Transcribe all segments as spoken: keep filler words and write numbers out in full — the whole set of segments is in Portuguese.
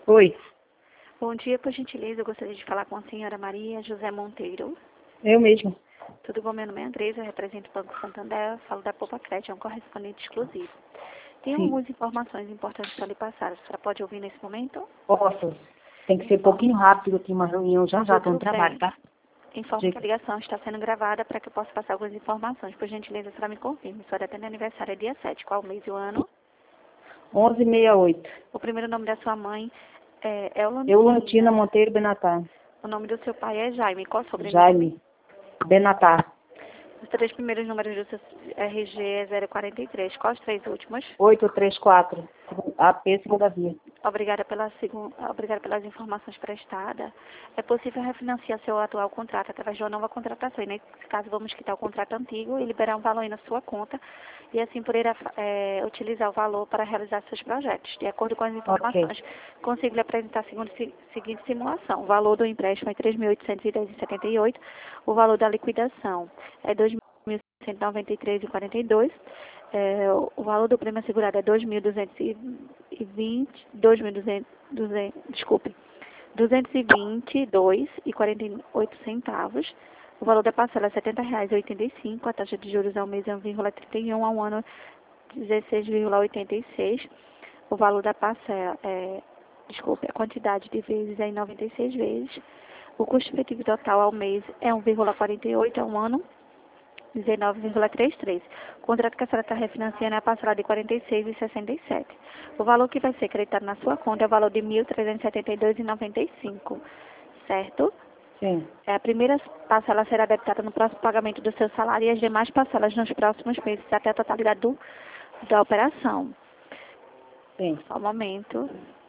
Oi, Bom dia, por gentileza, eu gostaria de falar com a senhora Maria José Monteiro. eu mesmo. Tudo bom? Meu nome é Andresa, eu represento o Banco Santander, falo da Poupa Crédito, é um correspondente exclusivo. Tenho Sim, algumas informações importantes para lhe passar. A senhora pode ouvir nesse momento? posso. Tem que ser um pouquinho rápido, aqui uma reunião já já, estou no Tudo trabalho, bem. tá? Informo que a Diga. ligação está sendo gravada para que eu possa passar algumas informações. Por gentileza, a senhora me confirme. A senhora tem aniversário é dia sete. Qual o mês e o ano? onze e sessenta e oito. O primeiro nome da sua mãe é Eu, Lantina Eulantina. Monteiro Benatar. O nome do seu pai é Jaime. Qual o sobrenome? Jaime Benatar. Os três primeiros números do seu R G é zero quarenta e três. Quais os três últimos? oito três quatro. A P, segunda via. Obrigada, pela segun... Obrigada pelas informações prestadas. É possível refinanciar seu atual contrato através de uma nova contratação. E nesse caso, vamos quitar o contrato antigo e liberar um valor aí na sua conta. E assim poder é, utilizar o valor para realizar seus projetos. De acordo com as informações, consigo lhe apresentar a seguinte, si- seguinte simulação. O valor do empréstimo é três mil oitocentos e dez vírgula setenta e oito. O valor da liquidação é dois mil cento e noventa e três vírgula quarenta e dois. É, o valor do prêmio assegurado é dois mil duzentos e vinte, dois mil e duzentos, duzentos, desculpe, duzentos e vinte e dois vírgula quarenta e oito centavos. O valor da parcela é setenta reais e oitenta e cinco. A taxa de juros ao mês é um vírgula trinta e um, ao ano dezesseis vírgula oitenta e seis. O valor da parcela é, desculpe, a quantidade de vezes é em noventa e seis vezes. O custo efetivo total ao mês é um vírgula quarenta e oito, ao ano dezenove vírgula trinta e três. O contrato que a senhora está refinanciando é a parcela de quarenta e seis vírgula sessenta e sete. O valor que vai ser creditado na sua conta é o valor de mil trezentos e setenta e dois vírgula noventa e cinco, certo? Sim, É, a primeira parcela será debitada no próximo pagamento do seu salário e as demais parcelas nos próximos meses, até a totalidade do, da operação. sim. Só um momento.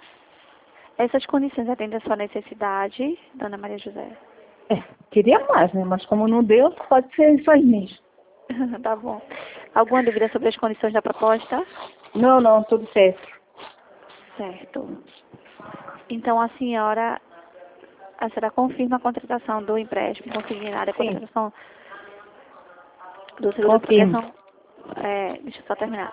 Essas condições atendem à sua necessidade, dona Maria José? É, queria mais, né? Mas como não deu, pode ser isso aí mesmo. Tá bom. Alguma dúvida sobre as condições da proposta? Não, não, tudo certo. Certo. Então, a senhora, a senhora confirma a contratação do empréstimo consignado, a Sim, contratação do seguro de confirmo. proteção, é, deixa eu só terminar.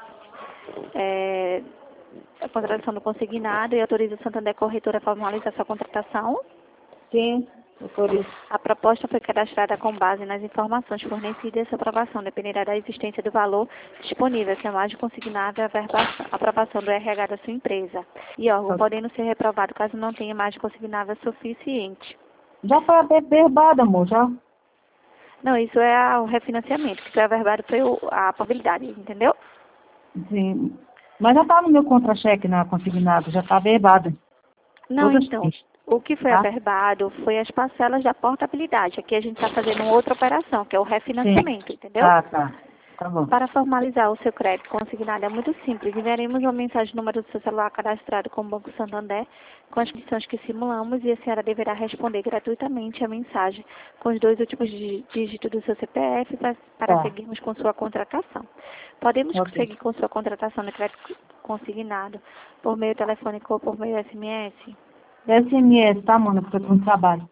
É, a contratação do consignado e autoriza o Santander Corretora a formalizar sua contratação. Sim, doutor. A proposta foi cadastrada com base nas informações fornecidas e essa aprovação dependerá da existência do valor disponível, que é mais consignável a verbação- aprovação do R H da sua empresa. E órgão, podendo ser reprovado caso não tenha mais consignável suficiente. Já foi averbada, amor, já. Não, isso é a- o refinanciamento, que foi averbado foi o- a probabilidade, entendeu? Sim. Mas já tá no meu contra-cheque na consignado, já tá averbada. Não, Todas então, três, o que foi tá? averbado foi as parcelas da portabilidade. Aqui a gente está fazendo outra operação, que é o Sim. refinanciamento, entendeu? Tá, tá. Tá bom. Para formalizar o seu crédito consignado é muito simples. Enviaremos uma mensagem no número do seu celular cadastrado com o Banco Santander, com as condições que simulamos, e a senhora deverá responder gratuitamente a mensagem com os dois últimos dí- dígitos do seu C P F pra- para Tá. seguirmos com sua contratação. Podemos Ok. seguir com sua contratação de crédito consignado por meio telefônico ou por meio S M S? S M S, tá, mano? Porque eu tô no trabalho.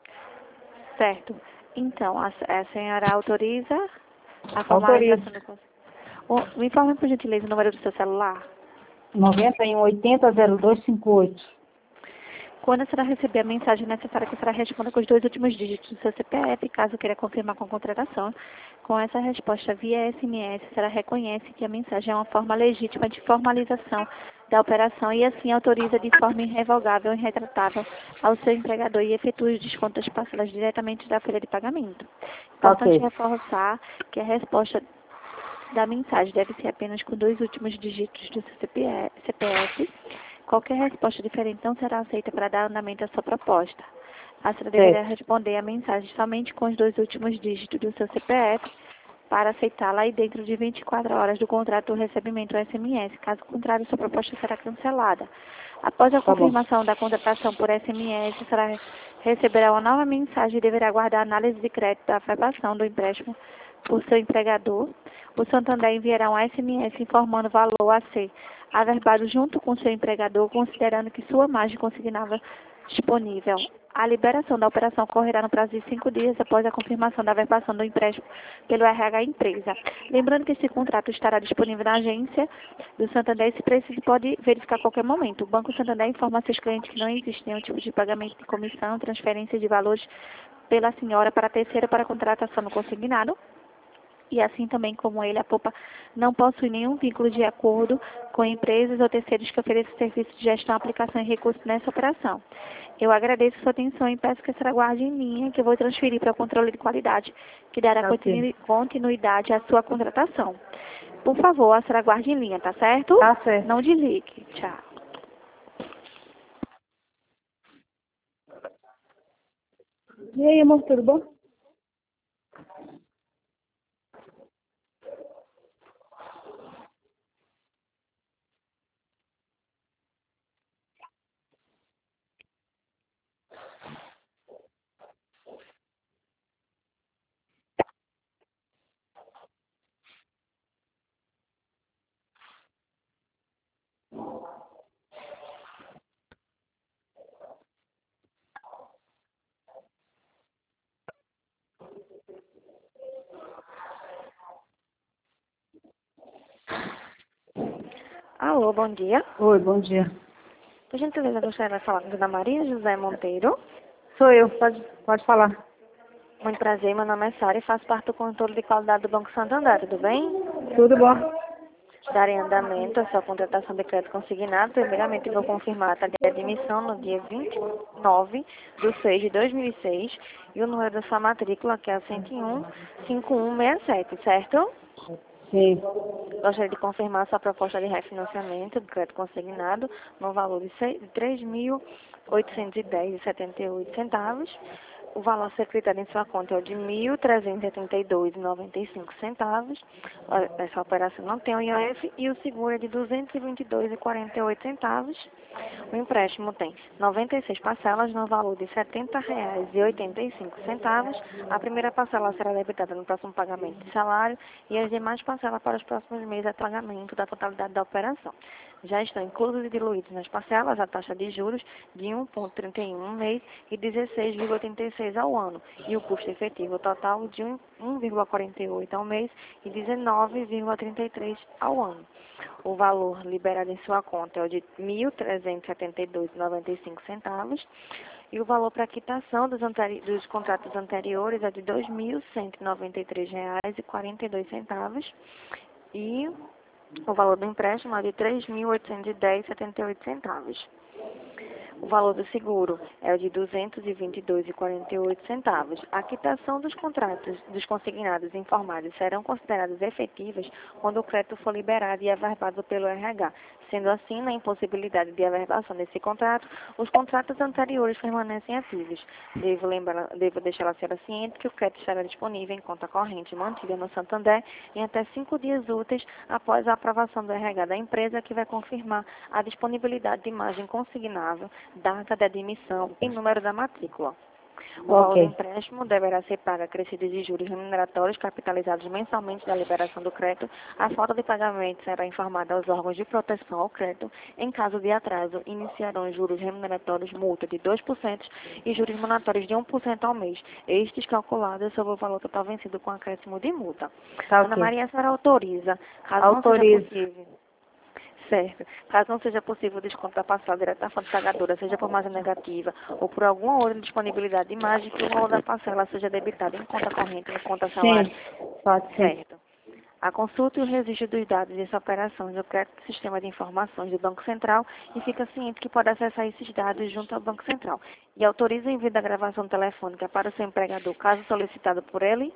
Certo. Então, a, a senhora autoriza a Autorizo. formalização do consignado? O- Me informe, por gentileza, o número do seu celular. noventa e um oitenta zero dois cinquenta e oito. Quando a senhora receber a mensagem necessária, que a senhora responda com os dois últimos dígitos do seu C P F, caso queira confirmar com a contratação. Com essa resposta via S M S, a senhora reconhece que a mensagem é uma forma legítima de formalização da operação e assim autoriza de forma irrevogável e retratável ao seu empregador e efetua os descontos das parcelas diretamente da folha de pagamento. Importante Ok. reforçar que a resposta da mensagem deve ser apenas com dois últimos dígitos do seu C P F. Qualquer resposta diferente não será aceita para dar andamento à sua proposta. A senhora deverá Certo. responder a mensagem somente com os dois últimos dígitos do seu C P F para aceitá-la e dentro de vinte e quatro horas do contrato do recebimento do S M S. Caso contrário, sua proposta será cancelada. Após a Tá bom. confirmação da contratação por S M S, a senhora receberá uma nova mensagem e deverá aguardar a análise de crédito da aprovação do empréstimo por seu empregador. O Santander enviará um S M S informando o valor a ser averbado junto com seu empregador, considerando que sua margem consignada disponível. A liberação da operação ocorrerá no prazo de cinco dias após a confirmação da verbação do empréstimo pelo R H Empresa. Lembrando que esse contrato estará disponível na agência do Santander e, se preciso, pode verificar a qualquer momento. O Banco Santander informa a seus clientes que não existe nenhum tipo de pagamento de comissão, transferência de valores pela senhora para a terceira para contratação no consignado. E assim também como ele, a Poupa não possui nenhum vínculo de acordo com empresas ou terceiros que ofereçam serviços de gestão, aplicação e recursos nessa operação. Eu agradeço sua atenção e peço que a senhora guarde em linha, que eu vou transferir para o controle de qualidade, que dará Ok. continuidade à sua contratação. Por favor, a senhora guarde em linha, tá certo? Tá certo. Não desligue. Tchau. E aí, amor, tudo bom? Alô, bom dia. Oi, bom dia. Por gentileza, eu gostaria de falar com a Dona Maria José Monteiro. Sou eu, pode, pode falar. Muito prazer, meu nome é Sara e faço parte do controle de qualidade do Banco Santander, tudo bem? Tudo bom? Darei andamento à sua contratação de crédito consignado. Primeiramente, vou confirmar a taxa de admissão no dia vinte e nove de seis de dois mil e seis e o número da sua matrícula, que é a cento e um, cinquenta e um sessenta e sete, certo? Sim. Gostaria de confirmar sua proposta de refinanciamento do crédito consignado no valor de três mil oitocentos e dez vírgula setenta e oito centavos. O valor a ser creditado em sua conta é o de mil trezentos e setenta e dois vírgula noventa e cinco centavos. Essa operação não tem o I O F e o seguro é de duzentos e vinte e dois vírgula quarenta e oito centavos. O empréstimo tem noventa e seis parcelas no valor de setenta reais e oitenta e cinco centavos. A primeira parcela será debitada no próximo pagamento de salário e as demais parcelas para os próximos meses a pagamento da totalidade da operação. Já estão inclusos e diluídos nas parcelas a taxa de juros de um vírgula trinta e um ao mês e dezesseis vírgula oitenta e seis ao ano, e o custo efetivo total de um vírgula quarenta e oito ao mês e dezenove vírgula trinta e três ao ano. O valor liberado em sua conta é o de mil trezentos e setenta e dois vírgula noventa e cinco centavos e o valor para quitação dos, anteri dos contratos anteriores é de dois mil cento e noventa e três reais e quarenta e dois centavos e o valor do empréstimo é de três mil oitocentos e dez vírgula setenta e oito centavos. O valor do seguro é o de duzentos e vinte e dois vírgula quarenta e oito centavos. A quitação dos contratos dos consignados informados serão consideradas efetivas quando o crédito for liberado e averbado pelo R H. Sendo assim, na impossibilidade de averbação desse contrato, os contratos anteriores permanecem ativos. Devo, lembrar, devo deixar a senhora ciente que o crédito estará disponível em conta corrente mantida no Santander em até cinco dias úteis após a aprovação do R H da empresa, que vai confirmar a disponibilidade de imagem consignável, data de admissão e número da matrícula. O valor do Ok. empréstimo deverá ser pago acrescidos de juros remuneratórios capitalizados mensalmente da liberação do crédito. A falta de pagamento será informada aos órgãos de proteção ao crédito. Em caso de atraso, iniciarão juros remuneratórios, multa de dois por cento e juros moratórios de um por cento ao mês, estes calculados sobre o valor total vencido com acréscimo de multa. Tá Ana ok. Maria, a senhora autoriza, caso não seja Autorizo. possível. Certo. Caso não seja possível o desconto da parcela direta da fonte pagadora, seja por margem negativa ou por alguma outra disponibilidade de margem, que o valor da parcela seja debitado em conta corrente ou em conta salário. Sim. Pode ser. Certo. A consulta e o registro dos dados dessa operação do crédito do Sistema de Informações do Banco Central e fica ciente que pode acessar esses dados junto ao Banco Central. E autoriza o envio da gravação telefônica para o seu empregador, caso solicitado por ele.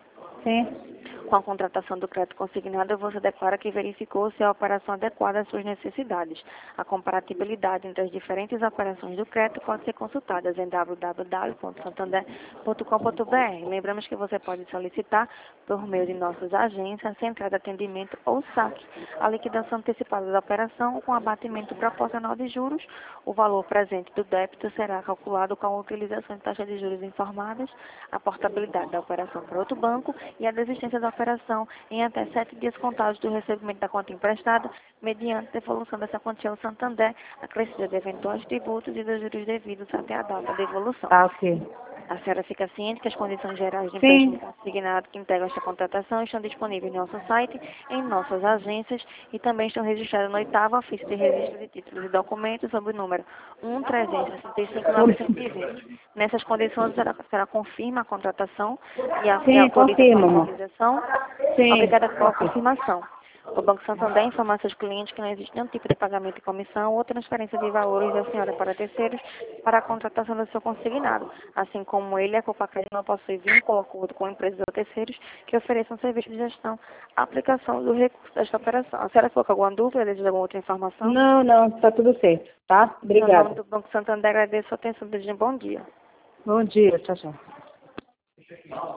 Sim. Com a contratação do crédito consignado, você declara que verificou se a operação adequada às suas necessidades. A comparatibilidade entre as diferentes operações do crédito pode ser consultada em w w w ponto santander ponto com ponto b r. Lembramos que você pode solicitar, por meio de nossas agências, central de atendimento ou saque, a liquidação antecipada da operação com abatimento proporcional de juros. O valor presente do débito será calculado com a utilização de taxas de juros informadas, a portabilidade da operação para outro banco e a desistência da operação em até sete dias contados do recebimento da conta emprestada, mediante devolução dessa quantia ao Santander, acrescida de eventuais tributos e dos juros devidos até a data da devolução. Ah, ok. A senhora fica ciente que as condições gerais de Sim. empréstimo consignado que integram esta contratação estão disponíveis no nosso site, em nossas agências e também estão registradas no oitavo ofício de registro de títulos e documentos sob o número um trezentos e sessenta e cinco mil novecentos e vinte. Nessas condições, a senhora, a senhora confirma a contratação e, a, e Sim, autoriza confirmo, a amor. formalização. Sim. Obrigada pela confirmação. O Banco Santander informa a seus clientes que não existe nenhum tipo de pagamento de comissão ou transferência de valores da senhora para terceiros para a contratação do seu consignado, assim como ele, a Copacabana não possui vínculo ou acordo com empresas ou terceiros que ofereçam serviços de gestão, aplicação do recurso desta operação. A senhora ficou com alguma dúvida, deseja alguma outra informação? Não, não, está tudo certo, tá? No nome Obrigada. do Banco Santander, agradeço a atenção, desejo um bom dia. Bom dia, tchau, tchau.